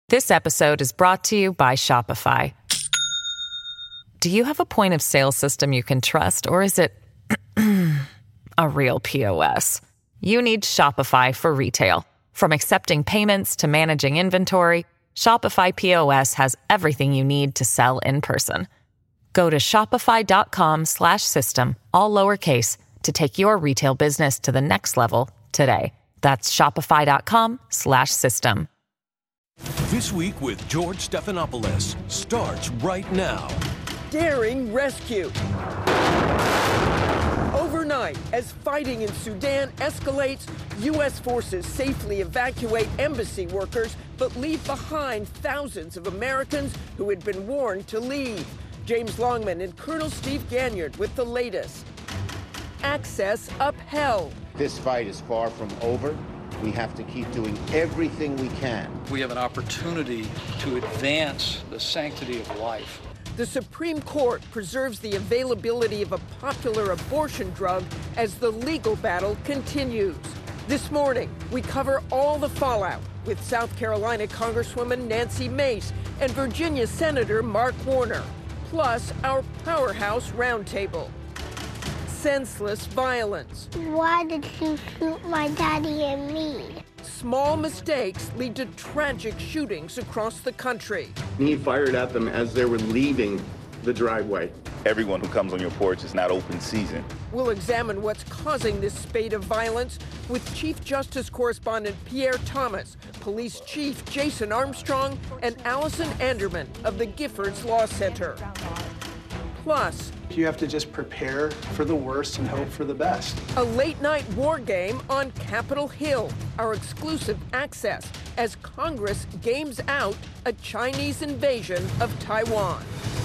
This episode is brought to you by Shopify. Do you have a point of sale system you can trust, or is it a real POS? You need Shopify for retail. From accepting payments to managing inventory, Shopify POS has everything you need to sell in person. Go to shopify.com/system, all lowercase, to take your retail business to the next level today. That's shopify.com/system. This Week with George Stephanopoulos starts right now. Daring rescue. Overnight, as fighting in Sudan escalates, U.S. forces safely evacuate embassy workers but leave behind thousands of Americans who had been warned to leave. James Longman and Colonel Steve Ganyard with the latest. Access upheld. This fight is far from over. We have to keep doing everything we can. We have an opportunity to advance the sanctity of life. The Supreme Court preserves the availability of a popular abortion drug as the legal battle continues. This morning, we cover all the fallout with South Carolina Congresswoman Nancy Mace and Virginia Senator Mark Warner, plus our Powerhouse Roundtable. Senseless violence. Why did you shoot my daddy and me? Small mistakes lead to tragic shootings across the country. He fired at them as they were leaving the driveway. Everyone who comes on your porch is not open season. We'll examine what's causing this spate of violence with Chief Justice correspondent Pierre Thomas, Police Chief Jason Armstrong, and Allison Anderman of the Giffords Law Center. Plus, you have to just prepare for the worst and hope for the best. A late-night war game on Capitol Hill, our exclusive access as Congress games out a Chinese invasion of Taiwan.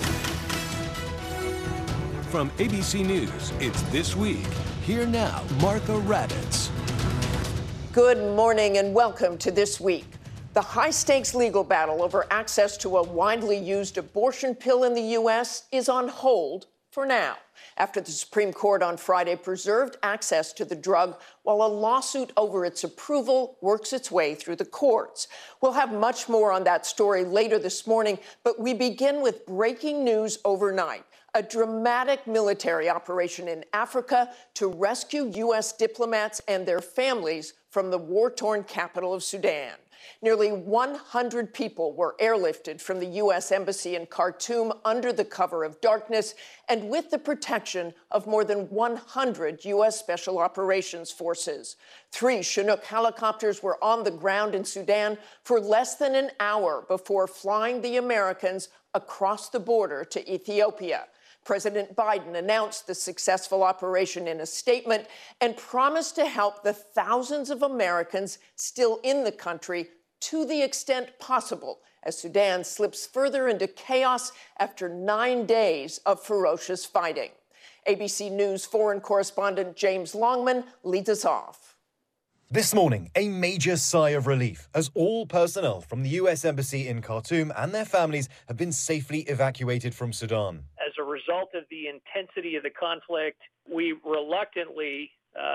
From ABC News, it's This Week. Here now, Martha Raddatz. Good morning and welcome to This Week. The high-stakes legal battle over access to a widely used abortion pill in the U.S. is on hold for now, after the Supreme Court on Friday preserved access to the drug while a lawsuit over its approval works its way through the courts. We'll have much more on that story later this morning, but we begin with breaking news overnight. A dramatic military operation in Africa to rescue U.S. diplomats and their families from the war-torn capital of Sudan. Nearly 100 people were airlifted from the U.S. Embassy in Khartoum under the cover of darkness and with the protection of more than 100 U.S. Special Operations Forces. 3 Chinook helicopters were on the ground in Sudan for less than an hour before flying the Americans across the border to Ethiopia. President Biden announced the successful operation in a statement and promised to help the thousands of Americans still in the country to the extent possible as Sudan slips further into chaos after 9 days of ferocious fighting. ABC News foreign correspondent James Longman leads us off. This morning, a major sigh of relief as all personnel from the U.S. Embassy in Khartoum and their families have been safely evacuated from Sudan. As a result of the intensity of the conflict, we reluctantly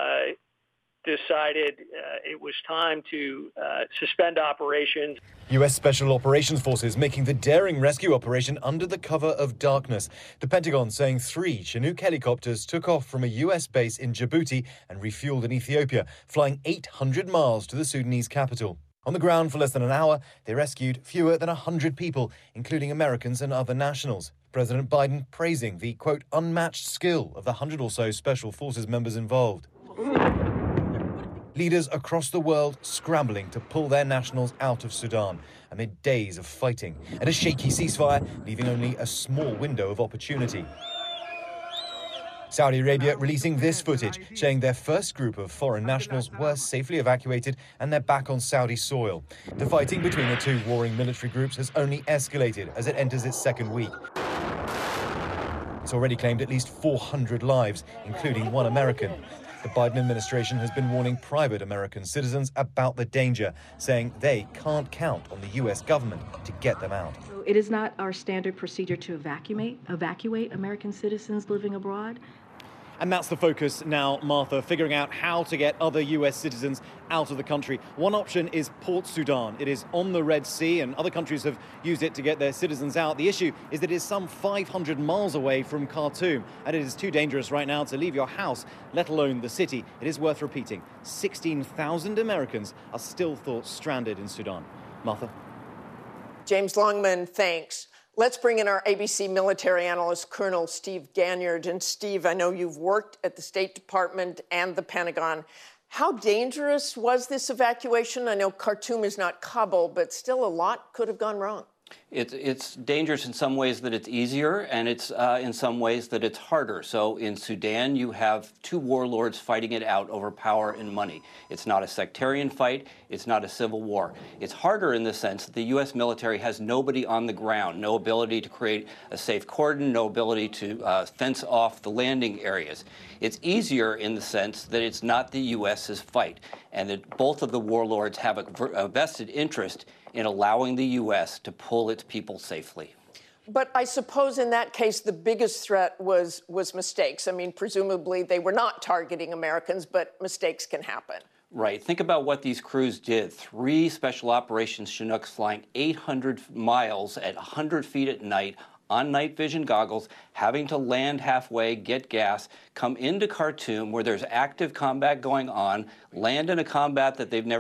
decided it was time to suspend operations. U.S. Special Operations Forces making the daring rescue operation under the cover of darkness. The Pentagon saying 3 Chinook helicopters took off from a U.S. base in Djibouti and refueled in Ethiopia, flying 800 miles to the Sudanese capital. On the ground for less than an hour, they rescued fewer than 100 people, including Americans and other nationals. President Biden praising the, quote, unmatched skill of the 100 or so Special Forces members involved. Leaders across the world scrambling to pull their nationals out of Sudan amid days of fighting and a shaky ceasefire, leaving only a small window of opportunity. Saudi Arabia releasing this footage, saying their first group of foreign nationals were safely evacuated and they're back on Saudi soil. The fighting between the 2 warring military groups has only escalated as it enters its 2nd week. It's already claimed at least 400 lives, including 1 American. The Biden administration has been warning private American citizens about the danger, saying they can't count on the U.S. government to get them out. It is not our standard procedure to evacuate American citizens living abroad. And that's the focus now, Martha, figuring out how to get other US citizens out of the country. One option is Port Sudan. It is on the Red Sea, and other countries have used it to get their citizens out. The issue is that it is some 500 miles away from Khartoum, and it is too dangerous right now to leave your house, let alone the city. It is worth repeating, 16,000 Americans are still thought stranded in Sudan. Martha? James Longman, thanks. Let's bring in our ABC military analyst, Colonel Steve Ganyard. And Steve, I know you've worked at the State Department and the Pentagon. How dangerous was this evacuation? I know Khartoum is not Kabul, but still a lot could have gone wrong. It's dangerous in some ways that it's easier, and it's in some ways that it's harder. So in Sudan, you have two warlords fighting it out over power and money. It's not a sectarian fight. It's not a civil war. It's harder in the sense that the U.S. military has nobody on the ground, no ability to create a safe cordon, no ability to fence off the landing areas. It's easier in the sense that it's not the U.S.'s fight, and that both of the warlords have a vested interest in allowing the U.S. to pull its people safely. But I suppose in that case, the biggest threat was mistakes. I mean, presumably they were not targeting Americans, but mistakes can happen. Right. Think about what these crews did. 3 Special Operations Chinooks flying 800 miles at 100 feet at night on night vision goggles, having to land halfway, get gas, come into Khartoum where there's active combat going on, land in a combat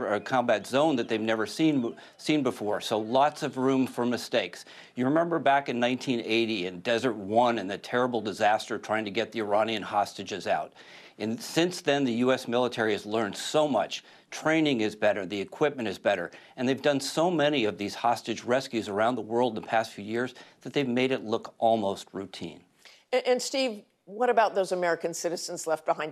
zone that they've never seen before. So lots of room for mistakes. You remember back in 1980 in Desert One and the terrible disaster trying to get the Iranian hostages out. And since then, the U.S. military has learned so much. Training is better, the equipment is better, and they've done so many of these hostage rescues around the world in the past few years that they've made it look almost routine. And Steve, what about those American citizens left behind?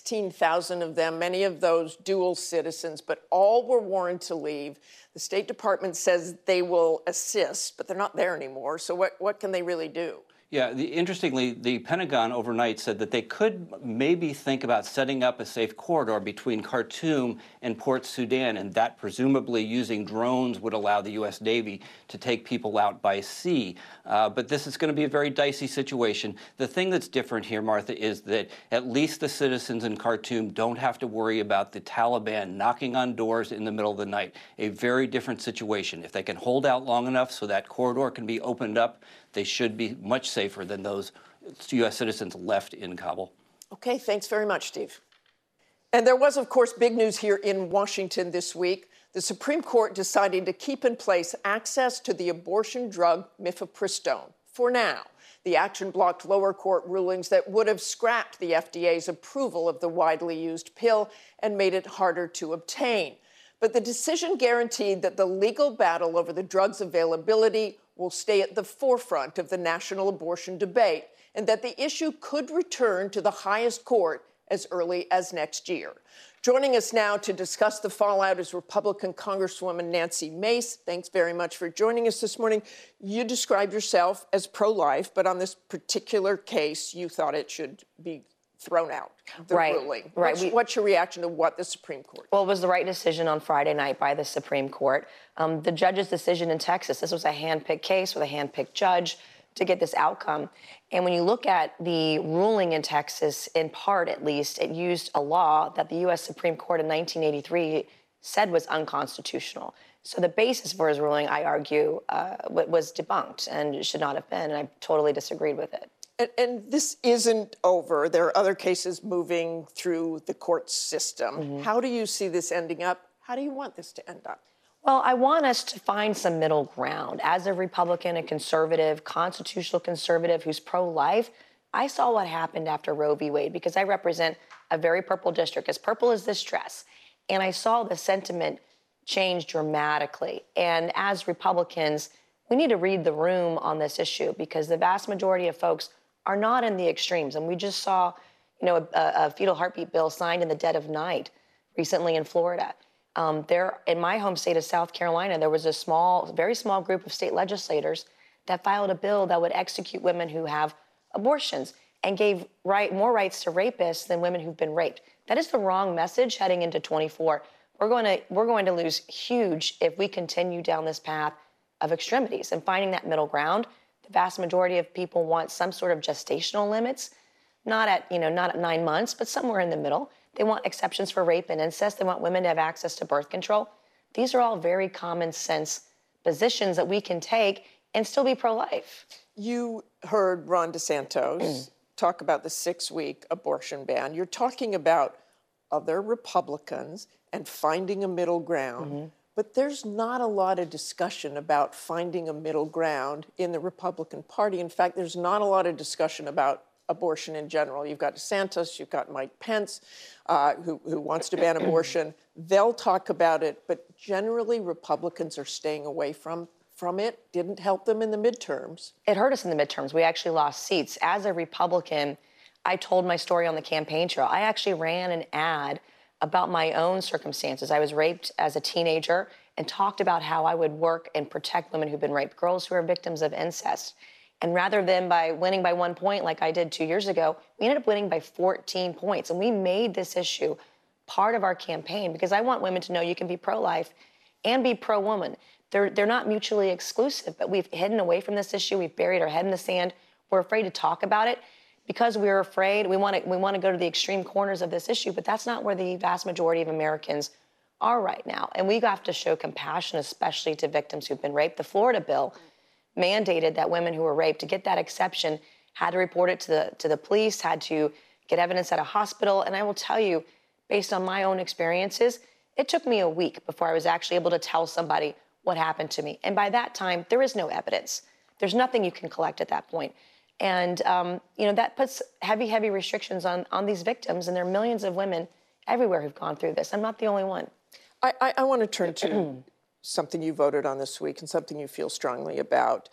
16,000 of them, many of those dual citizens, but all were warned to leave. The State Department says they will assist, but they're not there anymore. So what can they really do? Yeah, interestingly, the Pentagon overnight said that they could maybe think about setting up a safe corridor between Khartoum and Port Sudan, and that presumably using drones would allow the U.S. Navy to take people out by sea. But this is going to be a very dicey situation. The thing that's different here, Martha, is that at least the citizens in Khartoum don't have to worry about the Taliban knocking on doors in the middle of the night. A very different situation. If they can hold out long enough so that corridor can be opened up, they should be much safer than those U.S. citizens left in Kabul. Okay, thanks very much, Steve. And there was, of course, big news here in Washington this week. The Supreme Court decided to keep in place access to the abortion drug mifepristone for now. The action blocked lower court rulings that would have scrapped the FDA's approval of the widely used pill and made it harder to obtain. But the decision guaranteed that the legal battle over the drug's availability will stay at the forefront of the national abortion debate, and that the issue could return to the highest court as early as next year. Joining us now to discuss the fallout is Republican Congresswoman Nancy Mace. Thanks very much for joining us this morning. You describe yourself as pro-life, but on this particular case, you thought it should be thrown out, the ruling. Right. What's your reaction to what the Supreme Court did? Well, it was the right decision on Friday night by the Supreme Court. The judge's decision in Texas, this was a hand-picked case with a hand-picked judge to get this outcome. And when you look at the ruling in Texas, in part at least, it used a law that the U.S. Supreme Court in 1983 said was unconstitutional. So the basis for his ruling, I argue, was debunked and should not have been, and I totally disagreed with it. And this isn't over. There are other cases moving through the court system. Mm-hmm. How do you see this ending up? How do you want this to end up? Well, I want us to find some middle ground. As a Republican, a conservative, constitutional conservative who's pro-life, I saw what happened after Roe v. Wade because I represent a very purple district, as purple as this dress. And I saw the sentiment change dramatically. And as Republicans, we need to read the room on this issue because the vast majority of folks are not in the extremes. And we just saw, a fetal heartbeat bill signed in the dead of night recently in Florida. In my home state of South Carolina, there was a very small group of state legislators that filed a bill that would execute women who have abortions and gave more rights to rapists than women who've been raped. That is the wrong message heading into 24. We're going to lose huge if we continue down this path of extremities and finding that middle ground. The vast majority of people want some sort of gestational limits, not at 9 months, but somewhere in the middle. They want exceptions for rape and incest. They want women to have access to birth control. These are all very common sense positions that we can take and still be pro-life. You heard Ron DeSantis talk about the 6-week abortion ban. You're talking about other Republicans and finding a middle ground. But there's not a lot of discussion about finding a middle ground in the Republican Party. In fact, there's not a lot of discussion about abortion in general. You've got DeSantis, you've got Mike Pence, who wants to ban abortion. They'll talk about it, but generally Republicans are staying away from it. Didn't help them in the midterms. It hurt us in the midterms. We actually lost seats. As a Republican, I told my story on the campaign trail. I actually ran an ad about my own circumstances. I was raped as a teenager and talked about how I would work and protect women who've been raped, girls who are victims of incest. And rather than by winning by 1 point like I did 2 years ago, we ended up winning by 14 points. And we made this issue part of our campaign because I want women to know you can be pro-life and be pro-woman. They're not mutually exclusive, but we've hidden away from this issue. We've buried our head in the sand. We're afraid to talk about it because we're afraid. We want to go to the extreme corners of this issue, but that's not where the vast majority of Americans are right now. And we have to show compassion, especially to victims who've been raped. The Florida bill mandated that women who were raped, to get that exception, had to report it to the police, had to get evidence at a hospital. And I will tell you, based on my own experiences, it took me a week before I was actually able to tell somebody what happened to me. And by that time, there is no evidence. There's nothing you can collect at that point. And, that puts heavy restrictions on these victims. And there are millions of women everywhere who've gone through this. I'm not the only one. I want to turn to something you voted on this week and something you feel strongly about.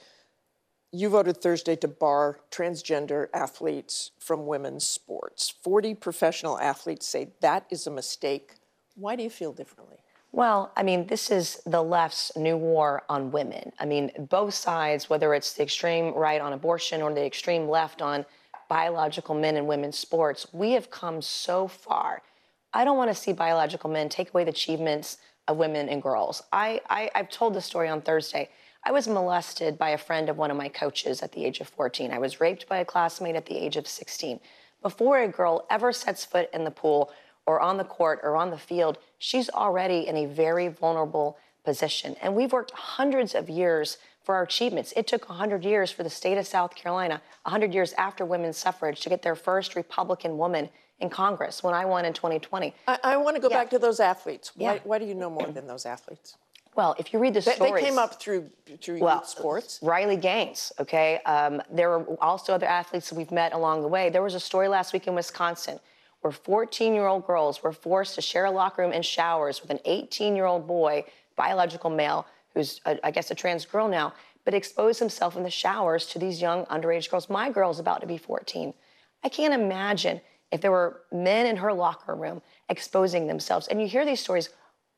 You voted Thursday to bar transgender athletes from women's sports. 40 professional athletes say that is a mistake. Why do you feel differently? Well, this is the left's new war on women. Both sides, whether it's the extreme right on abortion or the extreme left on biological men and women's sports, we have come so far. I don't want to see biological men take away the achievements of women and girls. I've told the story on Thursday. I was molested by a friend of one of my coaches at the age of 14. I was raped by a classmate at the age of 16. Before a girl ever sets foot in the pool or on the court or on the field, she's already in a very vulnerable position. And we've worked hundreds of years for our achievements. It took 100 years for the state of South Carolina, 100 years after women's suffrage, to get their first Republican woman in Congress when I won in 2020. I want to go back to those athletes. Why do you know more than those athletes? Well, if you read the stories... They came up through youth sports. Riley Gaines, okay? There were also other athletes that we've met along the way. There was a story last week in Wisconsin where 14-year-old girls were forced to share a locker room and showers with an 18-year-old boy, biological male, who's, I guess, a trans girl now, but exposed himself in the showers to these young underage girls. My girl's about to be 14. I can't imagine if there were men in her locker room exposing themselves. And you hear these stories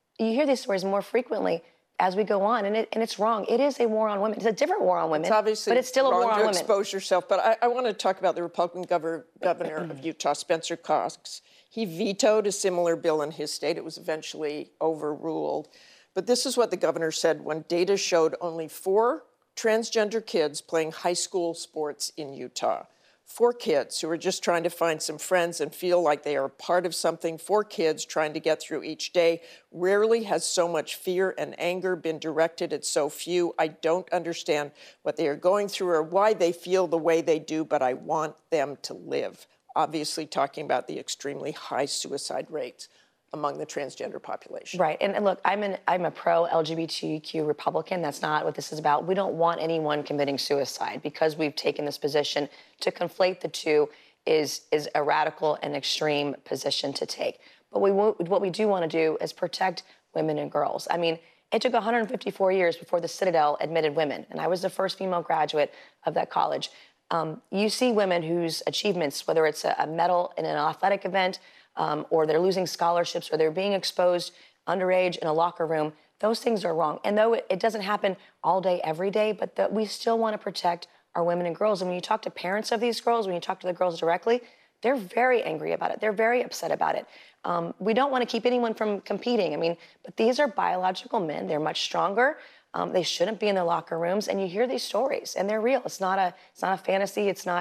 more frequently as we go on, and it's wrong. It is a war on women. It's a different war on women, it's obviously but it's still a war on women. Expose yourself. But I want to talk about the Republican governor of Utah, Spencer Cox. He vetoed a similar bill in his state. It was eventually overruled. But this is what the governor said when data showed only 4 transgender kids playing high school sports in Utah. 4 kids who are just trying to find some friends and feel like they are part of something. 4 kids trying to get through each day. Rarely has so much fear and anger been directed at so few. I don't understand what they are going through or why they feel the way they do, but I want them to live. Obviously talking about the extremely high suicide rates among the transgender population. Right, and look, I'm a pro-LGBTQ Republican. That's not what this is about. We don't want anyone committing suicide. Because we've taken this position, to conflate the two is a radical and extreme position to take. But what we do want to do is protect women and girls. It took 154 years before the Citadel admitted women, and I was the first female graduate of that college. You see women whose achievements, whether it's a medal in an athletic event, or they're losing scholarships, or they're being exposed underage in a locker room, those things are wrong. And though it doesn't happen all day, every day, but we still want to protect our women and girls. And when you talk to parents of these girls, when you talk to the girls directly, they're very angry about it. They're very upset about it. We don't want to keep anyone from competing. But these are biological men. They're much stronger. They shouldn't be in their locker rooms. And you hear these stories, and they're real. It's not a fantasy. It's not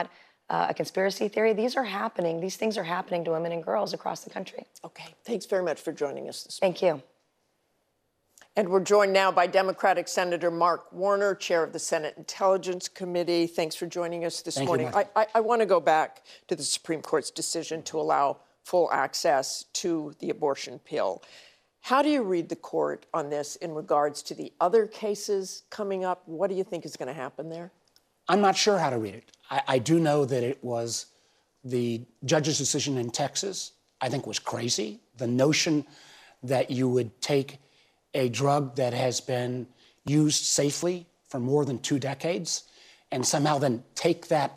a conspiracy theory. These are happening. These things are happening to women and girls across the country. Okay. Thanks very much for joining us this morning. Thank you. And we're joined now by Democratic Senator Mark Warner, chair of the Senate Intelligence Committee. Thanks for joining us this morning. I want to go back to the Supreme Court's decision to allow full access to the abortion pill. How do you read the court on this in regards to the other cases coming up? What do you think is going to happen there? I'm not sure how to read it. I do know that it was the judge's decision in Texas, I think, was crazy. The notion that you would take a drug that has been used safely for more than 2 decades and somehow then take that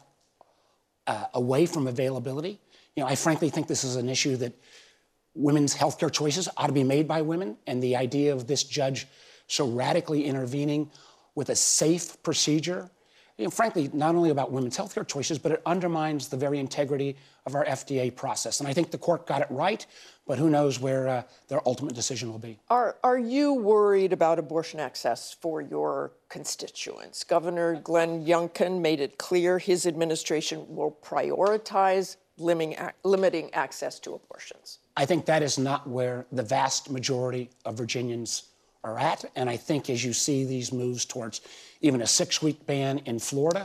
away from availability. I frankly think this is an issue that women's healthcare choices ought to be made by women, and the idea of this judge so radically intervening with a safe procedure, frankly, not only about women's healthcare choices, but it undermines the very integrity of our FDA process. And I think the court got it right, but who knows where their ultimate decision will be. Are you worried about abortion access for your constituents? Governor Glenn Youngkin made it clear his administration will prioritize limiting access to abortions. I think that is not where the vast majority of Virginians are at. And I think as you see these moves towards even a 6-week ban in Florida,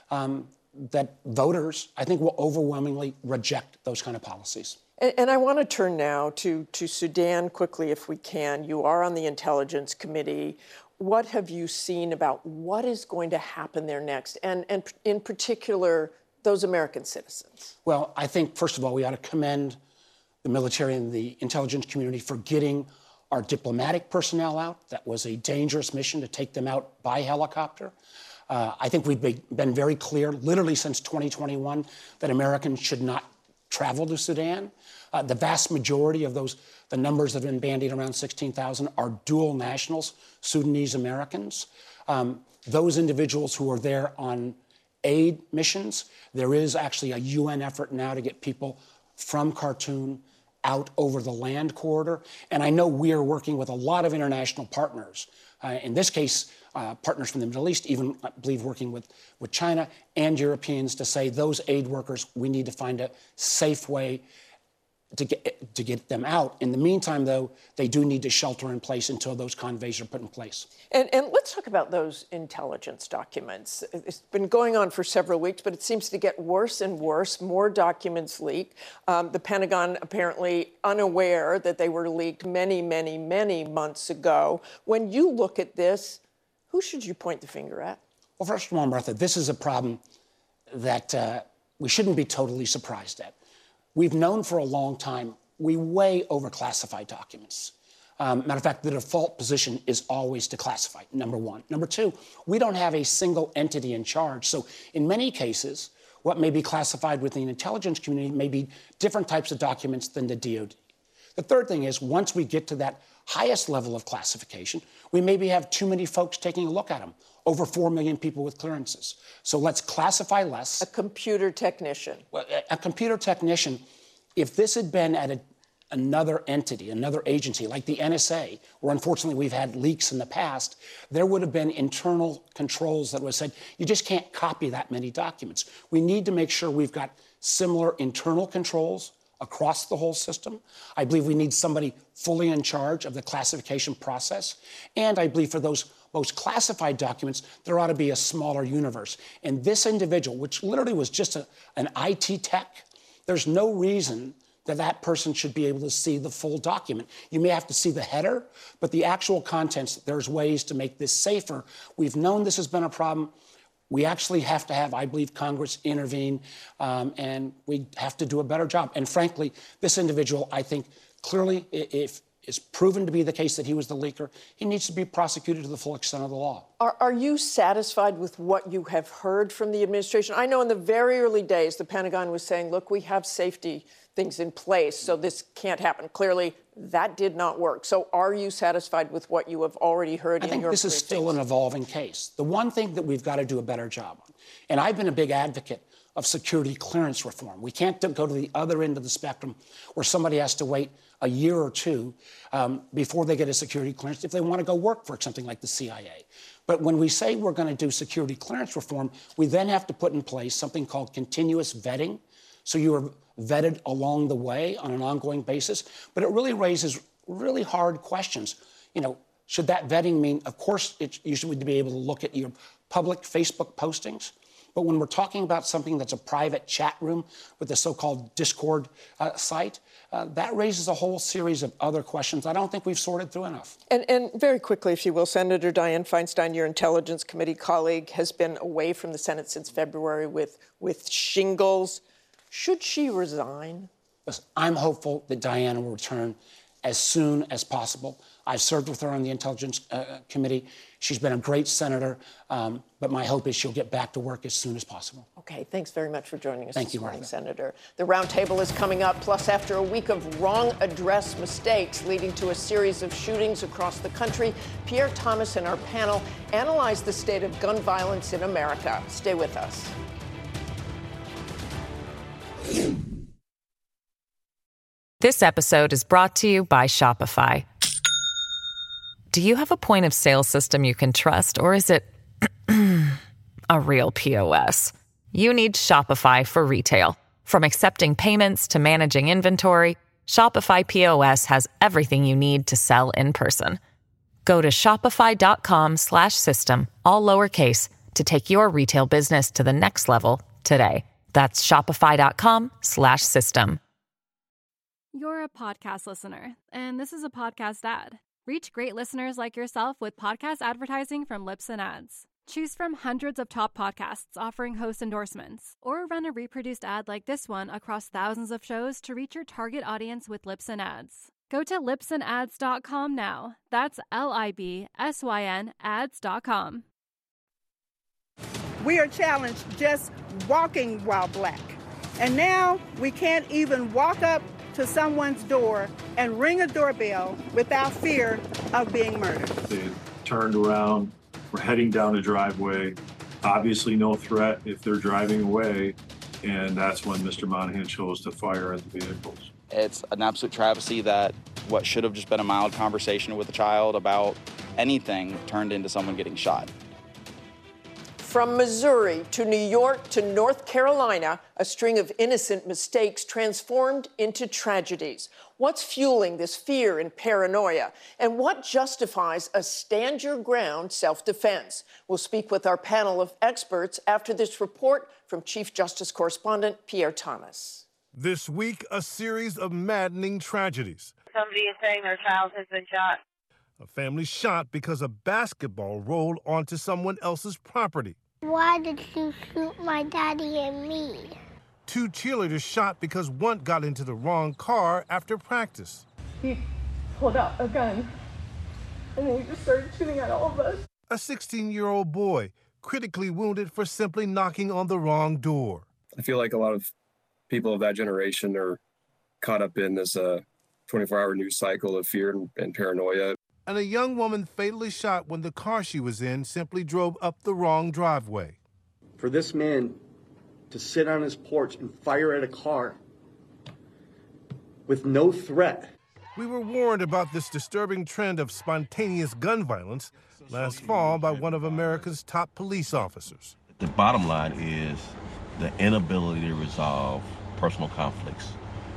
that voters, I think, will overwhelmingly reject those kind of policies. And I want to turn now to Sudan quickly, if we can. You are on the Intelligence Committee. What have you seen about what is going to happen there next? And in particular, those American citizens? Well, I think, first of all, we ought to commend the military and the intelligence community for getting our diplomatic personnel out. That was a dangerous mission to take them out by helicopter. I think we've been very clear, literally since 2021, that Americans should not travel to Sudan. The vast majority of those, the numbers that have been bandied around 16,000, are dual nationals, Sudanese Americans. Those individuals who are there on aid missions, there is actually a UN effort now to get people from Khartoum out over the land corridor. And I know we are working with a lot of international partners. In this case, partners from the Middle East, even, I believe, working with China and Europeans to say those aid workers, we need to find a safe way to get them out. In the meantime, though, they do need to shelter in place until those convoys are put in place. And let's talk about those intelligence documents. It's been going on for several weeks, but it seems to get worse and worse. More documents leak. The Pentagon apparently unaware that they were leaked many, many, many months ago. When you look at this, who should you point the finger at? Well, first of all, Martha, this is a problem that we shouldn't be totally surprised at. We've known for a long time we way overclassify documents. Matter of fact, the default position is always declassified, number one. Number two, we don't have a single entity in charge. So in many cases, what may be classified within the intelligence community may be different types of documents than the DOD. The third thing is, once we get to that highest level of classification, we maybe have too many folks taking a look at them. Over 4 million people with clearances. So let's classify less. A computer technician. Well, a computer technician, if this had been at another entity, another agency like the NSA, where unfortunately we've had leaks in the past, there would have been internal controls that would have said, you just can't copy that many documents. We need to make sure we've got similar internal controls across the whole system. I believe we need somebody fully in charge of the classification process. And I believe for those most classified documents, there ought to be a smaller universe. And this individual, which literally was just an IT tech, there's no reason that that person should be able to see the full document. You may have to see the header, but the actual contents, there's ways to make this safer. We've known this has been a problem. We actually have to have, I believe, Congress intervene, and we have to do a better job. And frankly, this individual, I think, clearly, if it's proven to be the case that he was the leaker, he needs to be prosecuted to the full extent of the law. Are you satisfied with what you have heard from the administration? I know in the very early days, the Pentagon was saying, look, we have safety things in place, so this can't happen. Clearly, that did not work. So are you satisfied with what you have already heard in your briefings? I think this is still an evolving case. The one thing that we've got to do a better job on, and I've been a big advocate of security clearance reform. We can't go to the other end of the spectrum where somebody has to wait a year or two before they get a security clearance if they want to go work for something like the CIA. But when we say we're going to do security clearance reform, we then have to put in place something called continuous vetting. So you are vetted along the way on an ongoing basis. But it really raises really hard questions. You know, should that vetting mean, of course, you should be able to look at your public Facebook postings. But when we're talking about something that's a private chat room with the so-called Discord site, that raises a whole series of other questions I don't think we've sorted through enough. And very quickly, if you will, Senator Dianne Feinstein, your Intelligence Committee colleague, has been away from the Senate since February with shingles. Should she resign? Listen, I'm hopeful that Dianne will return as soon as possible. I've served with her on the Intelligence Committee. She's been a great senator, but my hope is she'll get back to work as soon as possible. Okay, thanks very much for joining us Thank this you, morning, Martha. Senator. The roundtable is coming up, plus after a week of wrong address mistakes leading to a series of shootings across the country, Pierre Thomas and our panel analyze the state of gun violence in America. Stay with us. This episode is brought to you by Shopify. Do you have a point of sale system you can trust, or is it a real POS? You need Shopify for retail. From accepting payments to managing inventory, Shopify POS has everything you need to sell in person. Go to shopify.com/system, all lowercase, to take your retail business to the next level today. That's shopify.com/system. You're a podcast listener, and this is a podcast ad. Reach great listeners like yourself with podcast advertising from Libsyn Ads. Choose from hundreds of top podcasts offering host endorsements, or run a reproduced ad like this one across thousands of shows to reach your target audience with Libsyn Ads. Go to libsynads.com now. That's LIBSYN ads.com. We are challenged just walking while black. And now we can't even walk up to someone's door and ring a doorbell without fear of being murdered. They turned around, were heading down a driveway, obviously no threat if they're driving away, and that's when Mr. Monahan chose to fire at the vehicles. It's an absolute travesty that what should have just been a mild conversation with a child about anything turned into someone getting shot. From Missouri to New York to North Carolina, a string of innocent mistakes transformed into tragedies. What's fueling this fear and paranoia? And what justifies a stand-your-ground self-defense? We'll speak with our panel of experts after this report from Chief Justice Correspondent Pierre Thomas. This week, a series of maddening tragedies. Somebody is saying their child has been shot. A family shot because a basketball rolled onto someone else's property. Why did you shoot my daddy and me? 2 cheerleaders shot because one got into the wrong car after practice. He pulled out a gun, and then he just started shooting at all of us. A 16-year-old boy critically wounded for simply knocking on the wrong door. I feel like a lot of people of that generation are caught up in this 24-hour news cycle of fear and paranoia. And a young woman fatally shot when the car she was in simply drove up the wrong driveway. For this man to sit on his porch and fire at a car with no threat. We were warned about this disturbing trend of spontaneous gun violence last fall by one of America's top police officers. The bottom line is the inability to resolve personal conflicts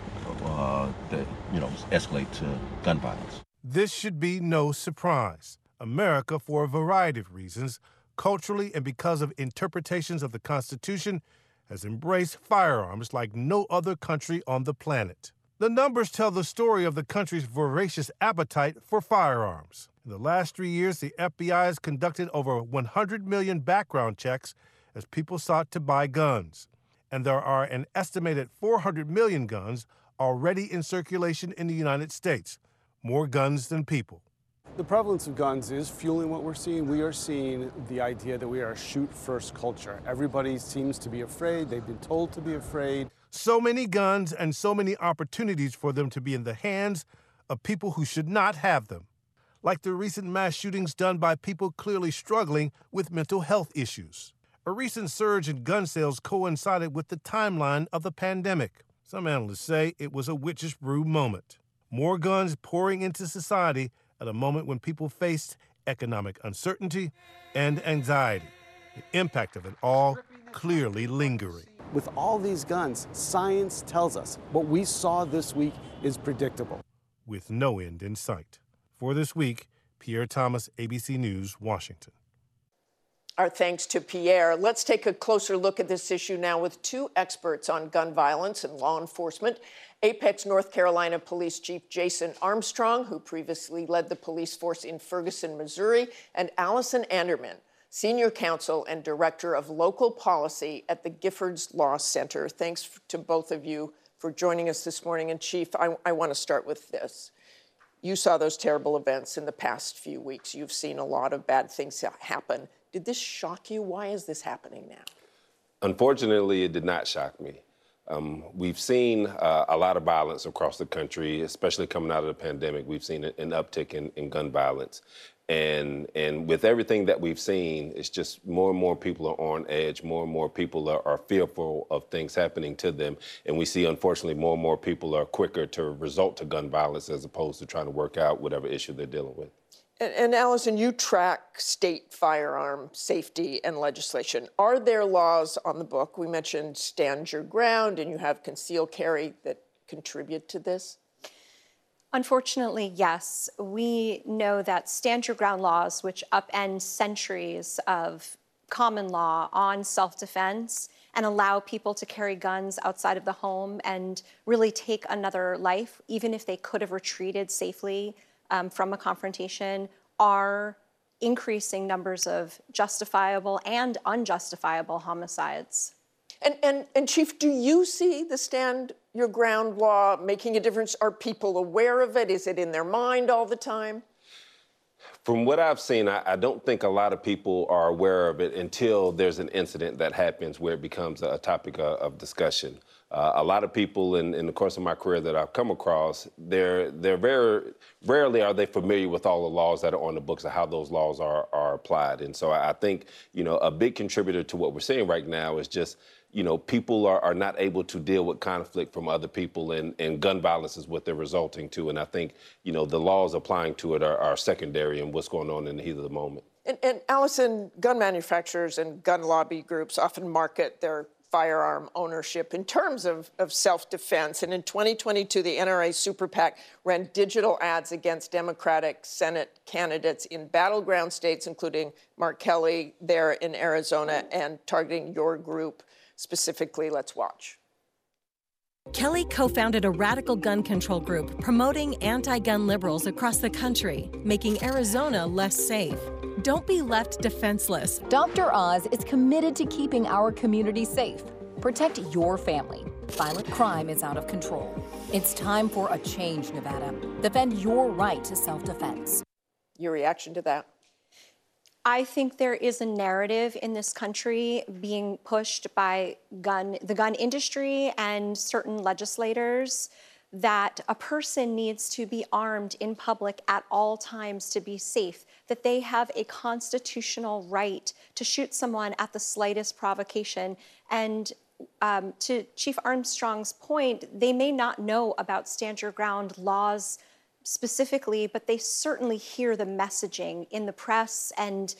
that escalate to gun violence. This should be no surprise. America, for a variety of reasons, culturally and because of interpretations of the Constitution, has embraced firearms like no other country on the planet. The numbers tell the story of the country's voracious appetite for firearms. In the last 3 years, the FBI has conducted over 100 million background checks as people sought to buy guns. And there are an estimated 400 million guns already in circulation in the United States. More guns than people. The prevalence of guns is fueling what we're seeing. We are seeing the idea that we are a shoot-first culture. Everybody seems to be afraid. They've been told to be afraid. So many guns and so many opportunities for them to be in the hands of people who should not have them. Like the recent mass shootings done by people clearly struggling with mental health issues. A recent surge in gun sales coincided with the timeline of the pandemic. Some analysts say it was a witch's brew moment. More guns pouring into society at a moment when people faced economic uncertainty and anxiety. The impact of it all clearly lingering. With all these guns, science tells us what we saw this week is predictable. With no end in sight. For This Week, Pierre Thomas, ABC News, Washington. Our thanks to Pierre. Let's take a closer look at this issue now with two experts on gun violence and law enforcement. Apex, North Carolina Police Chief Jason Armstrong, who previously led the police force in Ferguson, Missouri, and Allison Anderman, Senior Counsel and Director of Local Policy at the Giffords Law Center. Thanks to both of you for joining us this morning. And Chief, I want to start with this. You saw those terrible events in the past few weeks. You've seen a lot of bad things happen. Did this shock you? Why is this happening now? Unfortunately, it did not shock me. We've seen a lot of violence across the country, especially coming out of the pandemic. We've seen an uptick in gun violence. And with everything that we've seen, it's just more and more people are on edge. More and more people are fearful of things happening to them. And we see, unfortunately, more and more people are quicker to resort to gun violence as opposed to trying to work out whatever issue they're dealing with. And Allison, you track state firearm safety and legislation. Are there laws on the book? We mentioned Stand Your Ground, and you have Conceal Carry that contribute to this? Unfortunately, yes. We know that Stand Your Ground laws, which upend centuries of common law on self-defense and allow people to carry guns outside of the home and really take another life, even if they could have retreated safely from a confrontation, are increasing numbers of justifiable and unjustifiable homicides. And Chief, do you see the Stand Your Ground law making a difference? Are people aware of it? Is it in their mind all the time? From what I've seen, I don't think a lot of people are aware of it until there's an incident that happens where it becomes a topic of discussion. A lot of people in the course of my career that I've come across, they're very rarely are they familiar with all the laws that are on the books and how those laws are applied. And so I think, a big contributor to what we're seeing right now is just, people are not able to deal with conflict from other people, and gun violence is what they're resulting to. And I think, the laws applying to it are secondary in what's going on in the heat of the moment. And Allison, gun manufacturers and gun lobby groups often market their firearm ownership in terms of self-defense. And in 2022, the NRA Super PAC ran digital ads against Democratic Senate candidates in battleground states, including Mark Kelly there in Arizona, and targeting your group specifically. Let's watch. Kelly co-founded a radical gun control group promoting anti-gun liberals across the country, making Arizona less safe. Don't be left defenseless. Dr. Oz is committed to keeping our community safe. Protect your family. Violent crime is out of control. It's time for a change, Nevada. Defend your right to self-defense. Your reaction to that? I think there is a narrative in this country being pushed by the gun industry and certain legislators that a person needs to be armed in public at all times to be safe, that they have a constitutional right to shoot someone at the slightest provocation. And to Chief Armstrong's point, they may not know about Stand Your Ground laws specifically, but they certainly hear the messaging in the press and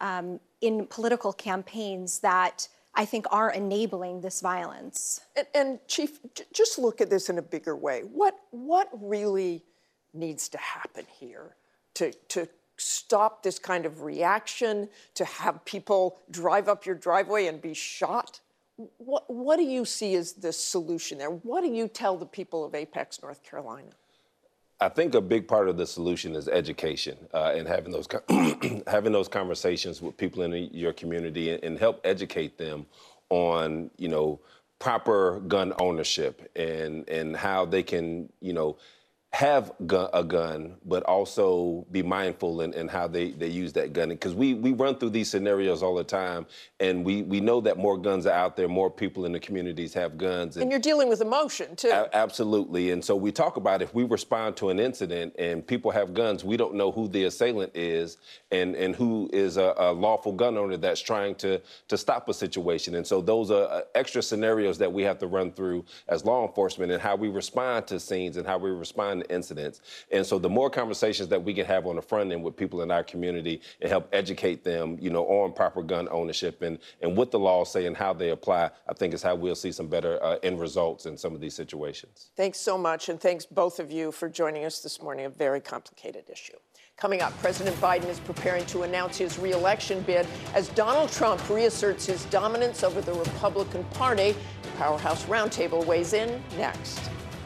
in political campaigns that I think are enabling this violence. And Chief, just look at this in a bigger way. What really needs to happen here to stop this kind of reaction, to have people drive up your driveway and be shot? What do you see as the solution there? What do you tell the people of Apex, North Carolina? I think a big part of the solution is education and having those having those conversations with people in your community and help educate them on, proper gun ownership and how they can, have a gun, but also be mindful in how they use that gun. Because we run through these scenarios all the time, and we know that more guns are out there, more people in the communities have guns. And you're dealing with emotion, too. Absolutely. And so we talk about if we respond to an incident and people have guns, we don't know who the assailant is and who is a lawful gun owner that's trying to stop a situation. And so those are extra scenarios that we have to run through as law enforcement and how we respond to scenes and how we respond to incidents. And so the more conversations that we can have on the front end with people in our community and help educate them, on proper gun ownership and what the laws say and how they apply, I think is how we'll see some better end results in some of these situations. Thanks so much, and thanks both of you for joining us this morning. A very complicated issue. Coming up, President Biden is preparing to announce his re-election bid as Donald Trump reasserts his dominance over the Republican Party. Powerhouse Roundtable weighs in next.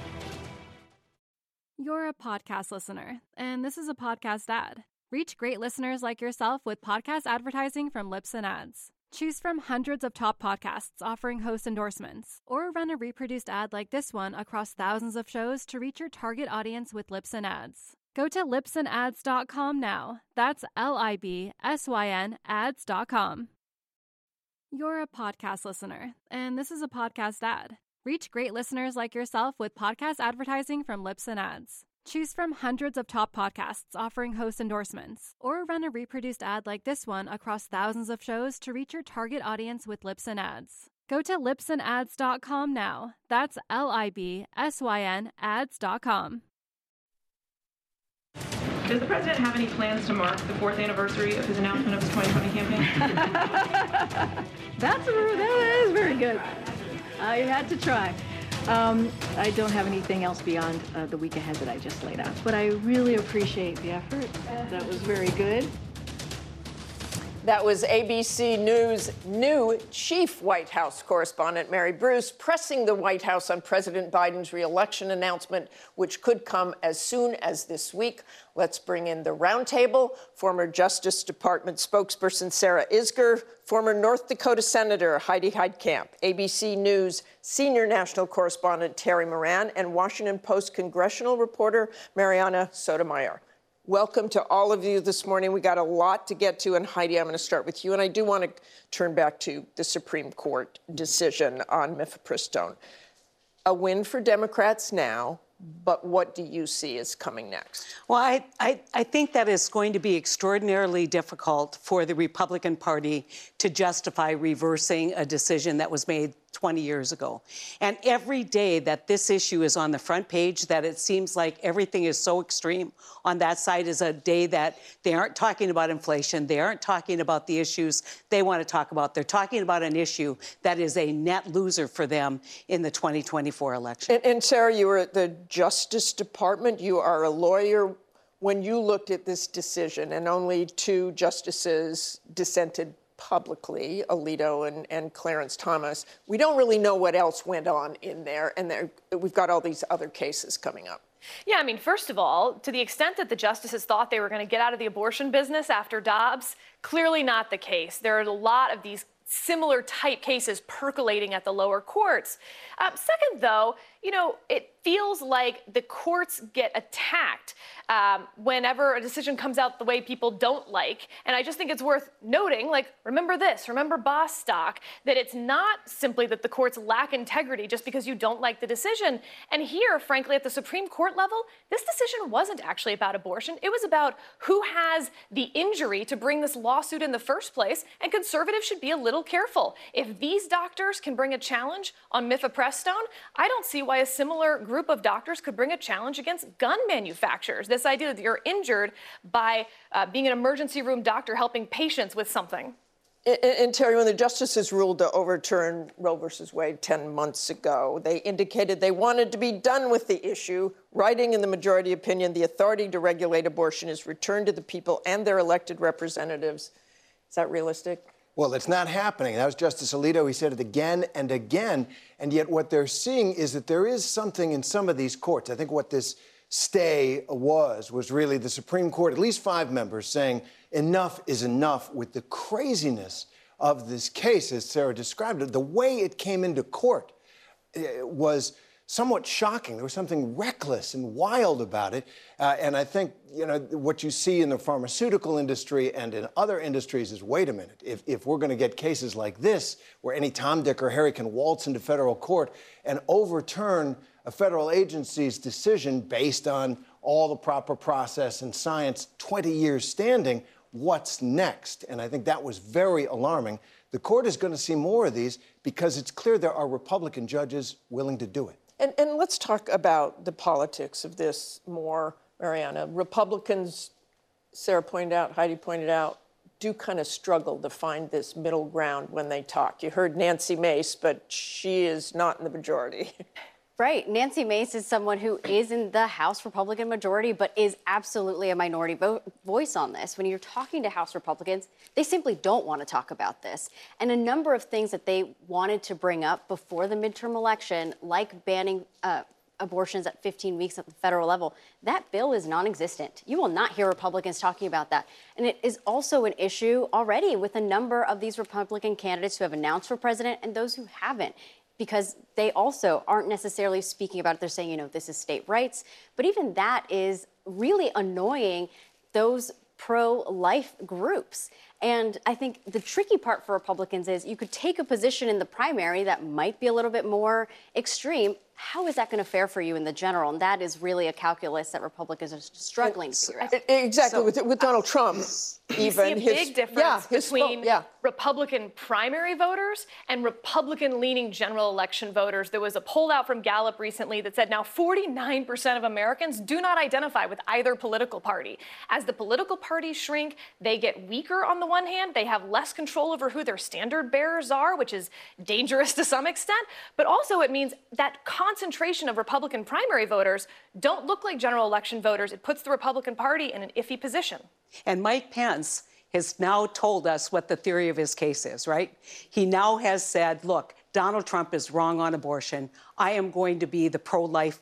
You're a podcast listener, and this is a podcast ad. Reach great listeners like yourself with podcast advertising from Libsyn Ads. Choose from hundreds of top podcasts offering host endorsements, or run a reproduced ad like this one across thousands of shows to reach your target audience with Libsyn Ads. Go to libsynads.com now. That's LIBSYN ads.com. You're a podcast listener, and this is a podcast ad. Reach great listeners like yourself with podcast advertising from Libsyn Ads. Choose from hundreds of top podcasts offering host endorsements, or run a reproduced ad like this one across thousands of shows to reach your target audience with Libsyn Ads. Go to libsynads.com now. That's LIBSYN ads.com. Does the president have any plans to mark the 4th anniversary of his announcement of his 2020 campaign? That is very good. I had to try. I don't have anything else beyond the week ahead that I just laid out. But I really appreciate the effort. That was very good. That was ABC News' new chief White House correspondent, Mary Bruce, pressing the White House on President Biden's re-election announcement, which could come as soon as this week. Let's bring in the roundtable. Former Justice Department spokesperson Sarah Isgur, former North Dakota Senator Heidi Heitkamp, ABC News senior national correspondent Terry Moran, and Washington Post congressional reporter Mariana Sotomayor. Welcome to all of you this morning. We got a lot to get to, and Heidi, I'm going to start with you. And I do want to turn back to the Supreme Court decision on mifepristone. A win for Democrats now, but what do you see as coming next? Well, I think that it's going to be extraordinarily difficult for the Republican Party to justify reversing a decision that was made 20 years ago. And every day that this issue is on the front page, that it seems like everything is so extreme on that side, is a day that they aren't talking about inflation. They aren't talking about the issues they want to talk about. They're talking about an issue that is a net loser for them in the 2024 election. And Sarah, you were at the Justice Department. You are a lawyer. When you looked at this decision, and only 2 justices dissented publicly, Alito and Clarence Thomas, we don't really know what else went on in there, and we've got all these other cases coming up. Yeah, I mean, first of all, to the extent that the justices thought they were going to get out of the abortion business after Dobbs, clearly not the case. There are a lot of these similar type cases percolating at the lower courts. Second, though, it feels like the courts get attacked whenever a decision comes out the way people don't like. And I just think it's worth noting, remember this, remember Bostock, that it's not simply that the courts lack integrity just because you don't like the decision. And here, frankly, at the Supreme Court level, this decision wasn't actually about abortion. It was about who has the injury to bring this lawsuit in the first place, and conservatives should be a little careful. If these doctors can bring a challenge on mifepristone, I don't see why a similar group of doctors could bring a challenge against gun manufacturers. This idea that you're injured by being an emergency room doctor helping patients with something. And Terry, when the justices ruled to overturn Roe versus Wade 10 months ago, they indicated they wanted to be done with the issue, writing in the majority opinion, the authority to regulate abortion is returned to the people and their elected representatives. Is that realistic? Well, it's not happening. That was Justice Alito. He said it again and again. And yet what they're seeing is that there is something in some of these courts. I think what this stay was really the Supreme Court, at least 5 members, saying enough is enough with the craziness of this case, as Sarah described it. The way it came into court was somewhat shocking. There was something reckless and wild about it. And I think, what you see in the pharmaceutical industry and in other industries is, wait a minute, if we're going to get cases like this, where any Tom, Dick, or Harry can waltz into federal court and overturn a federal agency's decision based on all the proper process and science, 20 years standing, what's next? And I think that was very alarming. The court is going to see more of these because it's clear there are Republican judges willing to do it. And let's talk about the politics of this more, Mariana. Republicans, Sarah pointed out, Heidi pointed out, do kind of struggle to find this middle ground when they talk. You heard Nancy Mace, but she is not in the majority. Right. Nancy Mace is someone who is in the House Republican majority, but is absolutely a minority voice on this. When you're talking to House Republicans, they simply don't want to talk about this. And a number of things that they wanted to bring up before the midterm election, like banning abortions at 15 weeks at the federal level, that bill is non-existent. You will not hear Republicans talking about that. And it is also an issue already with a number of these Republican candidates who have announced for president and those who haven't, because they also aren't necessarily speaking about it. They're saying, this is state rights. But even that is really annoying those pro-life groups. And I think the tricky part for Republicans is you could take a position in the primary that might be a little bit more extreme. How is that going to fare for you in the general? And that is really a calculus that Republicans are struggling to figure out. Exactly, with Donald Trump. You see a big difference between Republican primary voters and Republican-leaning general election voters. There was a poll out from Gallup recently that said now 49% of Americans do not identify with either political party. As the political parties shrink, they get weaker on the one hand. They have less control over who their standard bearers are, which is dangerous to some extent. But also it means that concentration of Republican primary voters don't look like general election voters. It puts the Republican Party in an iffy position. And Mike Pence has now told us what the theory of his case is, right? He now has said, look, Donald Trump is wrong on abortion. I am going to be the pro-life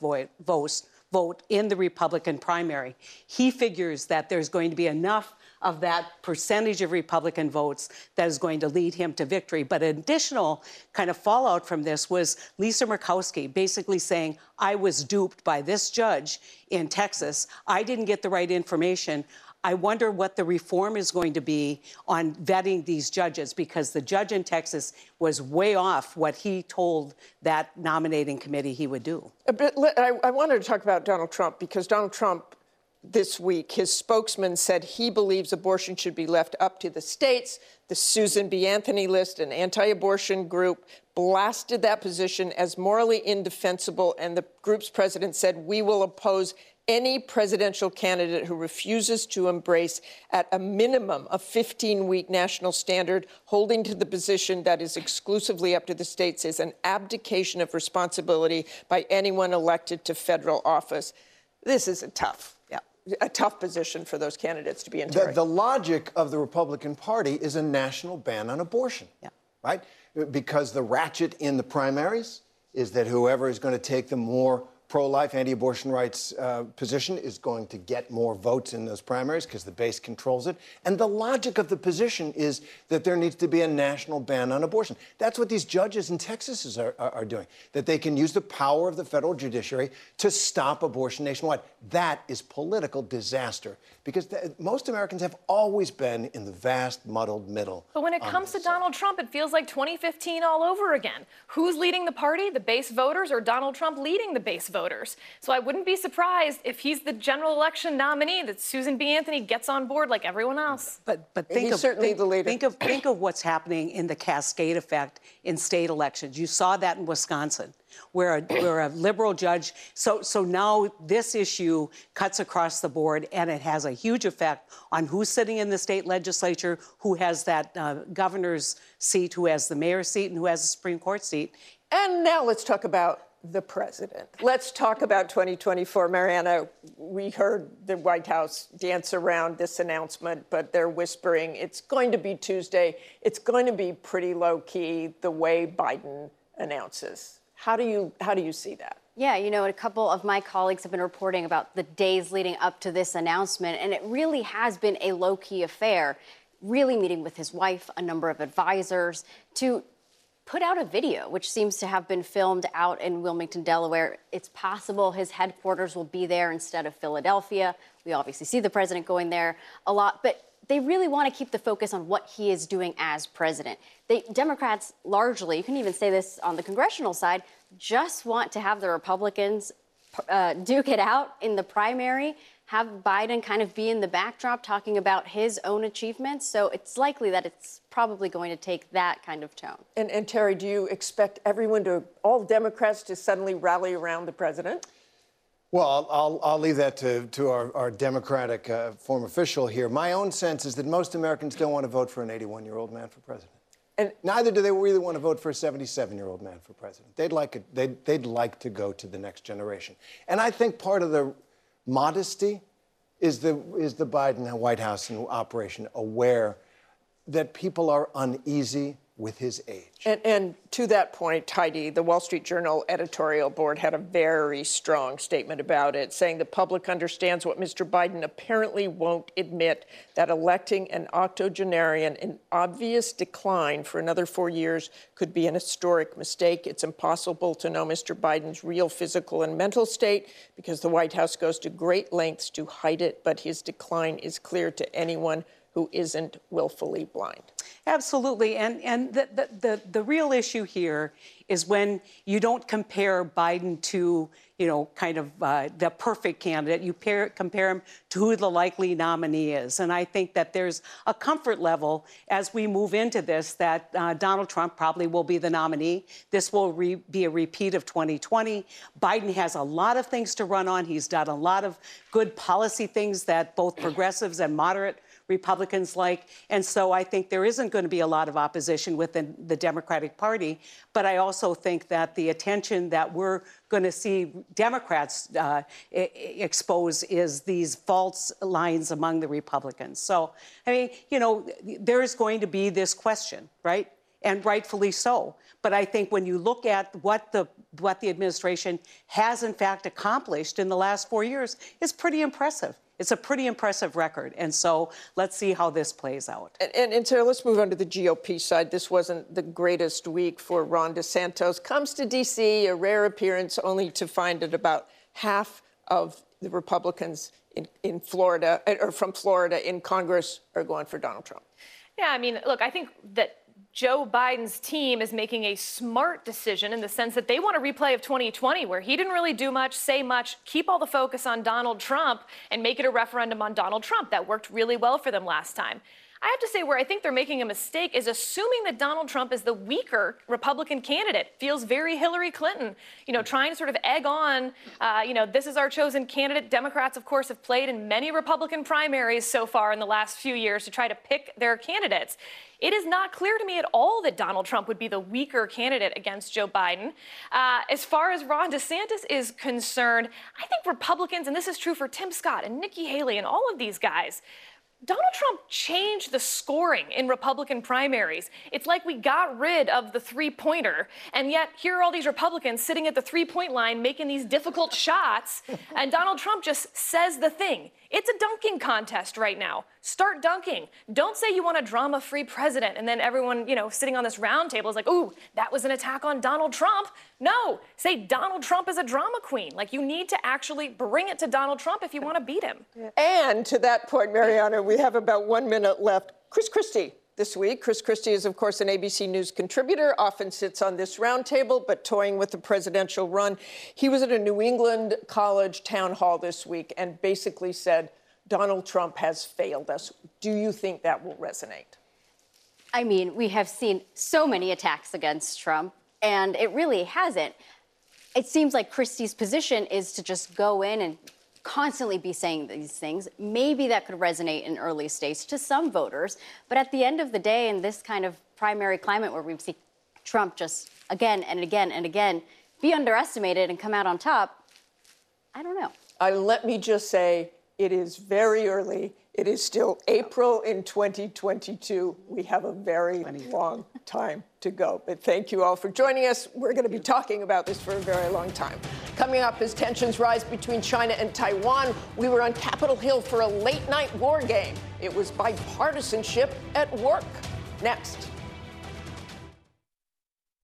vote in the Republican primary. He figures that there's going to be enough of that percentage of Republican votes that is going to lead him to victory. But an additional kind of fallout from this was Lisa Murkowski basically saying, I was duped by this judge in Texas. I didn't get the right information. I wonder what the reform is going to be on vetting these judges, because the judge in Texas was way off what he told that nominating committee he would do. I wanted to talk about Donald Trump, because Donald Trump this week, his spokesman said he believes abortion should be left up to the states. The Susan B. Anthony list, an anti-abortion group, blasted that position as morally indefensible, and the group's president said, we will oppose any presidential candidate who refuses to embrace at a minimum a 15-week national standard. Holding to the position that is exclusively up to the states is an abdication of responsibility by anyone elected to federal office. This is a tough position for those candidates to be in. The logic of the Republican Party is a national ban on abortion, right? Because the ratchet in the primaries is that whoever is going to take the more pro-life, anti-abortion rights position is going to get more votes in those primaries because the base controls it. And the logic of the position is that there needs to be a national ban on abortion. That's what these judges in Texas are doing, that they can use the power of the federal judiciary to stop abortion nationwide. That is political disaster, because most Americans have always been in the vast, muddled middle. But when it comes to Donald Trump, it feels like 2015 all over again. Who's leading the party, the base voters, or Donald Trump leading the base voters? So I wouldn't be surprised if he's the general election nominee, that Susan B. Anthony gets on board like everyone else. But think of what's happening in the cascade effect in state elections. You saw that in Wisconsin, where a liberal judge. So now this issue cuts across the board, and it has a huge effect on who's sitting in the state legislature, who has that governor's seat, who has the mayor's seat, and who has the Supreme Court seat. And now let's talk about the president. Let's talk about 2024. Mariana, we heard the White House dance around this announcement, but they're whispering it's going to be Tuesday. It's going to be pretty low-key the way Biden announces. How do you see that? Yeah, a couple of my colleagues have been reporting about the days leading up to this announcement, and it really has been a low-key affair, really meeting with his wife, a number of advisors, to put out a video, which seems to have been filmed out in Wilmington, Delaware. It's possible his headquarters will be there instead of Philadelphia. We obviously see the president going there a lot, but they really want to keep the focus on what he is doing as president. Democrats largely, you can even say this on the congressional side, just want to have the Republicans duke it out in the primary, have Biden kind of be in the backdrop talking about his own achievements. So it's likely that it's probably going to take that kind of tone. And Terry, do you expect all Democrats to suddenly rally around the president? Well, I'll leave that to our Democratic former official here. My own sense is that most Americans don't want to vote for an 81-year-old man for president. And neither do they really want to vote for a 77-year-old man for president. They'd like to go to the next generation. And I think part of the modesty is the Biden White House and Operation aware that people are uneasy with his age. And to that point, Heidi, the Wall Street Journal editorial board had a very strong statement about it, saying the public understands what Mr. Biden apparently won't admit, that electing an octogenarian in obvious decline for another 4 years could be an historic mistake. It's impossible to know Mr. Biden's real physical and mental state because the White House goes to great lengths to hide it, but his decline is clear to anyone who isn't willfully blind. Absolutely. And the real issue here is when you don't compare Biden to, kind of the perfect candidate. You compare him to who the likely nominee is. And I think that there's a comfort level as we move into this that Donald Trump probably will be the nominee. This will be a repeat of 2020. Biden has a lot of things to run on. He's done a lot of good policy things that both progressives and moderate Republicans like. And so I think there isn't going to be a lot of opposition within the Democratic Party. But I also think that the attention that we're going to see Democrats expose is these false lines among the Republicans. So, I mean, there is going to be this question, right? And rightfully so. But I think when you look at what the administration has in fact accomplished in the last 4 years, it's pretty impressive. It's a pretty impressive record. And so let's see how this plays out. And so let's move on to the GOP side. This wasn't the greatest week for Ron DeSantis. Comes to D.C., a rare appearance, only to find that about half of the Republicans in Florida, or from Florida in Congress, are going for Donald Trump. Yeah, I mean, look, I think that Joe Biden's team is making a smart decision in the sense that they want a replay of 2020 where he didn't really do much, say much, keep all the focus on Donald Trump and make it a referendum on Donald Trump. That worked really well for them last time. I have to say where I think they're making a mistake is assuming that Donald Trump is the weaker Republican candidate. Feels very Hillary Clinton, trying to sort of egg on, this is our chosen candidate. Democrats, of course, have played in many Republican primaries so far in the last few years to try to pick their candidates. It is not clear to me at all that Donald Trump would be the weaker candidate against Joe Biden. As far as Ron DeSantis is concerned, I think Republicans, and this is true for Tim Scott and Nikki Haley and all of these guys, Donald Trump changed the scoring in Republican primaries. It's like we got rid of the three-pointer, and yet here are all these Republicans sitting at the three-point line making these difficult shots, and Donald Trump just says the thing. It's a dunking contest right now. Start dunking. Don't say you want a drama-free president, and then everyone, sitting on this round table is like, ooh, that was an attack on Donald Trump. No, say Donald Trump is a drama queen. Like, you need to actually bring it to Donald Trump if you want to beat him. And to that point, Mariana, we have about 1 minute left. Chris Christie this week. Chris Christie is, of course, an ABC News contributor, often sits on this roundtable, but toying with the presidential run. He was at a New England college town hall this week and basically said, Donald Trump has failed us. Do you think that will resonate? I mean, we have seen so many attacks against Trump, and it really hasn't. It seems like Christie's position is to just go in and constantly be saying these things. Maybe that could resonate in early states to some voters. But at the end of the day, in this kind of primary climate where we see Trump just again and again and again be underestimated and come out on top, I don't know. Let me just say, it is very early. It is still April in 2022. We have a very long time to go. But thank you all for joining us. We're going to be talking about this for a very long time. Coming up, as tensions rise between China and Taiwan, we were on Capitol Hill for a late-night war game. It was bipartisanship at work. Next.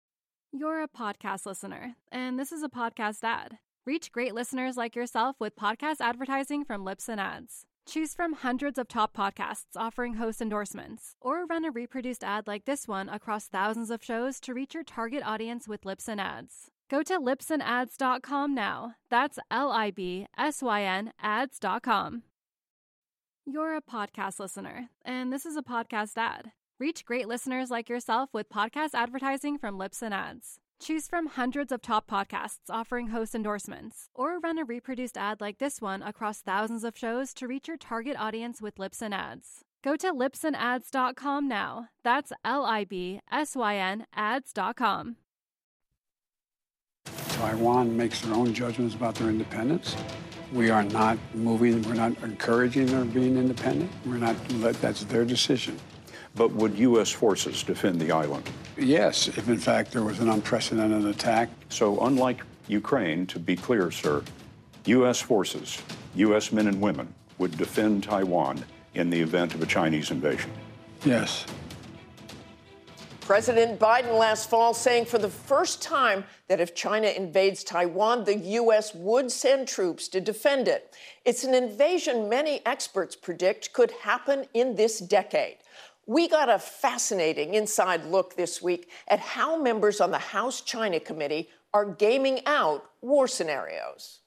You're a podcast listener, and this is a podcast ad. Reach great listeners like yourself with podcast advertising from Libsyn Ads. Choose from hundreds of top podcasts offering host endorsements, or run a reproduced ad like this one across thousands of shows to reach your target audience with Libsyn Ads. Go to libsynads.com now. That's LIBSYN ads.com. You're a podcast listener, and this is a podcast ad. Reach great listeners like yourself with podcast advertising from Libsyn Ads. Choose from hundreds of top podcasts offering host endorsements, or run a reproduced ad like this one across thousands of shows to reach your target audience with Libsyn Ads. Go to libsynads.com now. That's LIBSYN ads.com. Taiwan makes their own judgments about their independence. We are not moving, we're not encouraging their being independent. That's their decision. But would U.S. forces defend the island? Yes, if in fact there was an unprecedented attack. So unlike Ukraine, to be clear, sir, U.S. forces, U.S. men and women, would defend Taiwan in the event of a Chinese invasion? Yes. President Biden last fall saying for the first time that if China invades Taiwan, the U.S. would send troops to defend it. It's an invasion many experts predict could happen in this decade. We got a fascinating inside look this week at how members on the House China Committee are gaming out war scenarios.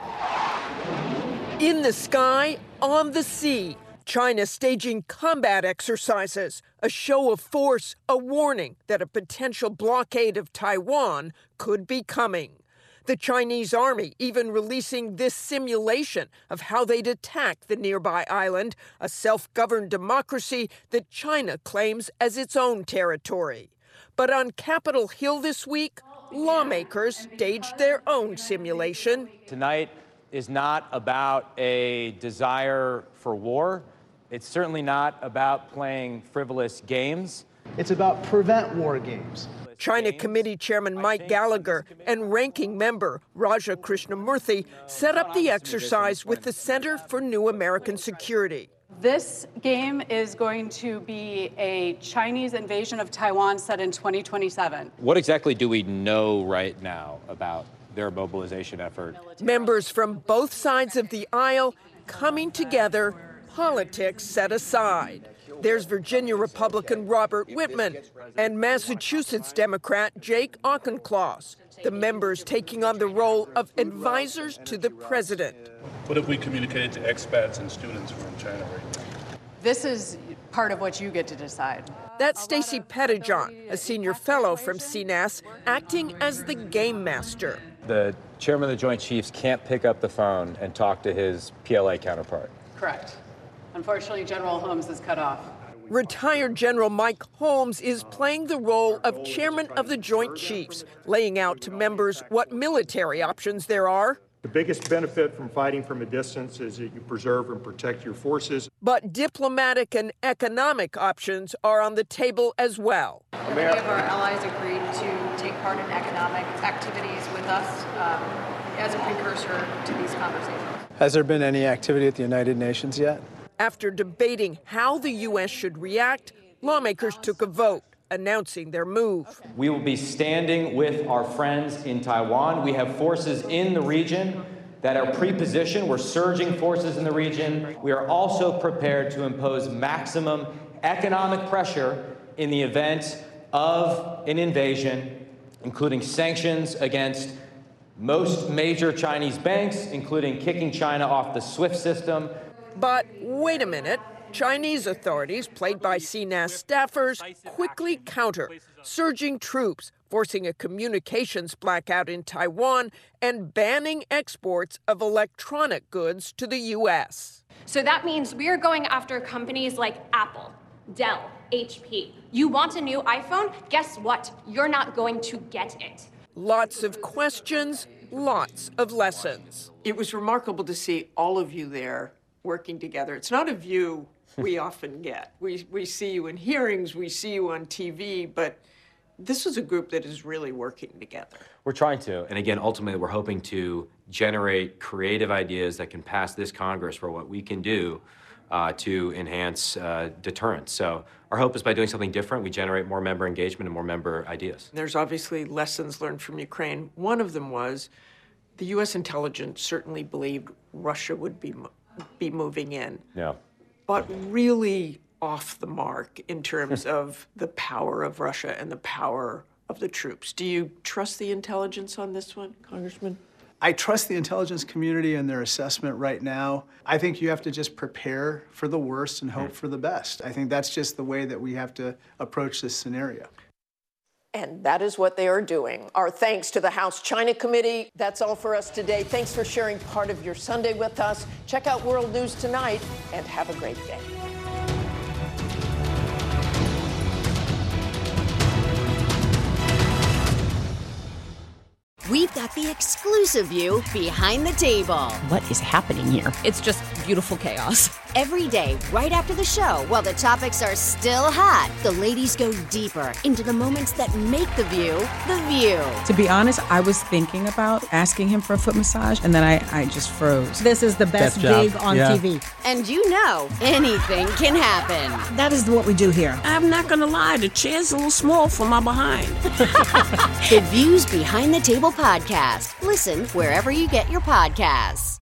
In the sky, on the sea, China staging combat exercises, a show of force, a warning that a potential blockade of Taiwan could be coming. The Chinese army even releasing this simulation of how they'd attack the nearby island, a self-governed democracy that China claims as its own territory. But on Capitol Hill this week, lawmakers staged their own simulation. Tonight is not about a desire for war. It's certainly not about playing frivolous games. It's about prevent war games. China Committee Chairman Mike Gallagher and Ranking Member Raja Krishnamurthy set up the exercise with the Center for New American Security. This game is going to be a Chinese invasion of Taiwan set in 2027. What exactly do we know right now about their mobilization effort? Members from both sides of the aisle coming together, politics set aside. There's Virginia Republican Robert Whitman and Massachusetts Democrat Jake Auchincloss, the members taking on the role of advisors to the president. What have we communicated to expats and students from China right now? This is part of what you get to decide. That's Stacey Pettijohn, a senior fellow from CNAS, acting as the game master. The chairman of the Joint Chiefs can't pick up the phone and talk to his PLA counterpart. Correct. Unfortunately, General Holmes is cut off. Retired General Mike Holmes is playing the role of chairman of the Joint Chiefs, laying out to members what military options there are. The biggest benefit from fighting from a distance is that you preserve and protect your forces. But diplomatic and economic options are on the table as well. Many of our allies agreed to take part in economic activities with us as a precursor to these conversations. Has there been any activity at the United Nations yet? After debating how the U.S. should react, lawmakers took a vote announcing their move. We will be standing with our friends in Taiwan. We have forces in the region that are pre-positioned. We're surging forces in the region. We are also prepared to impose maximum economic pressure in the event of an invasion, including sanctions against most major Chinese banks, including kicking China off the SWIFT system. But wait a minute. Chinese authorities, played by CNAS staffers, quickly counter, surging troops, forcing a communications blackout in Taiwan, and banning exports of electronic goods to the U.S. So that means we are going after companies like Apple, Dell, HP. You want a new iPhone? Guess what? You're not going to get it. Lots of questions, lots of lessons. It was remarkable to see all of you there working together. It's not a view we often get. We see you in hearings, we see you on TV, but this is a group that is really working together. We're trying to. And again, ultimately, we're hoping to generate creative ideas that can pass this Congress for what we can do to enhance deterrence. So our hope is by doing something different, we generate more member engagement and more member ideas. There's obviously lessons learned from Ukraine. One of them was the U.S. intelligence certainly believed Russia would be moving in, but really off the mark in terms of the power of Russia and the power of the troops. Do you trust the intelligence on this one, Congressman? I trust the intelligence community and their assessment right now. I think you have to just prepare for the worst and hope for the best. I think that's just the way that we have to approach this scenario. And that is what they are doing. Our thanks to the House China Committee. That's all for us today. Thanks for sharing part of your Sunday with us. Check out World News Tonight and have a great day. We've got the exclusive view behind the table. What is happening here? It's just beautiful chaos. Every day, right after the show, while the topics are still hot, the ladies go deeper into the moments that make The View, The View. To be honest, I was thinking about asking him for a foot massage, and then I just froze. This is the best gig on TV. And you know, anything can happen. That is what we do here. I'm not gonna lie, the chair's a little small for my behind. The Views Behind the Table podcast. Listen wherever you get your podcasts.